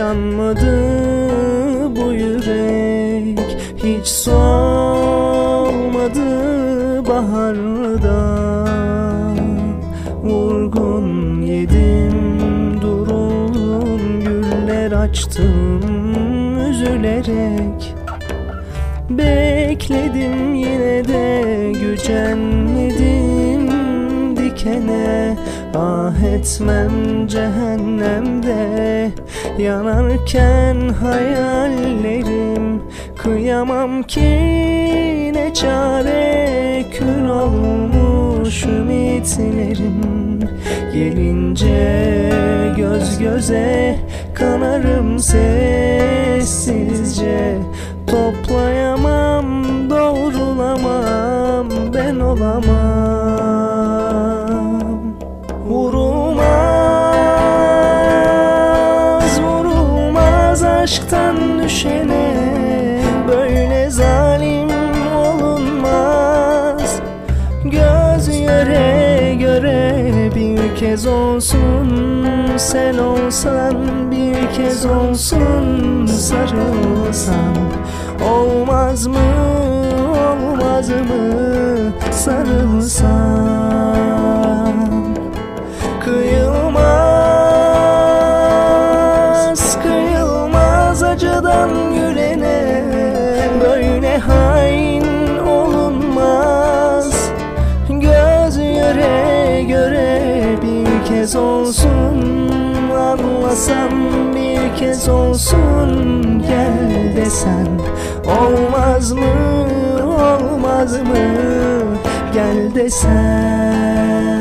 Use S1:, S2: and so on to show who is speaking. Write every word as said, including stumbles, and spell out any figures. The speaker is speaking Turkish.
S1: yanmadı bu yürek, hiç solmadı baharda. Vurgun yedim, duruldum, güller açtım üzülerek. Bekledim yine de gücenmedim dikene. Ah etmem cehennemde yanarken hayallerim. Kıyamam ki ne çare, kül olmuş ümitlerim. Gelince göz göze kanarım sessizce. Toplayamam, doğrulamam, ben olamam. Vurulmaz, vurulmaz aşktan düşene, böyle zalim olunmaz. Göz göre göre bir kez olsun sen olsan, bir kez olsun sarılsan. Olmaz mı, olmaz mı sarılsan? Kıyılmaz, kıyılmaz acıdan gülene, böyle hain olunmaz. Göz göre göre bir kez olsun anlasam, bir kez olsun gel desen. Olmaz mı, olmaz mı gel desen.